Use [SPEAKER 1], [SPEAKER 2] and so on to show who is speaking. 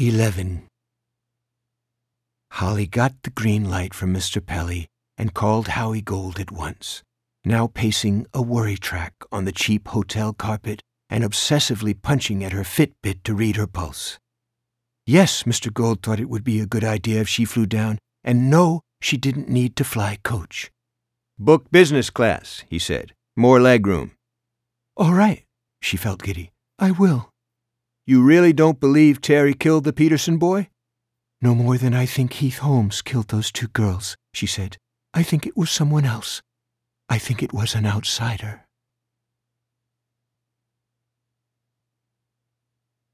[SPEAKER 1] 11. Holly got the green light from Mr. Pelly and called Howie Gold at once, now pacing a worry track on the cheap hotel carpet and obsessively punching at her Fitbit to read her pulse. Yes, Mr. Gold thought it would be a good idea if she flew down, and no, she didn't need to fly coach.
[SPEAKER 2] "Book business class," he said. "More legroom."
[SPEAKER 1] All right, she felt giddy. I will.
[SPEAKER 2] "You really don't believe Terry killed the Peterson boy?"
[SPEAKER 1] No more than I think Heath Holmes killed those two girls, she said. I think it was someone else. I think it was an outsider.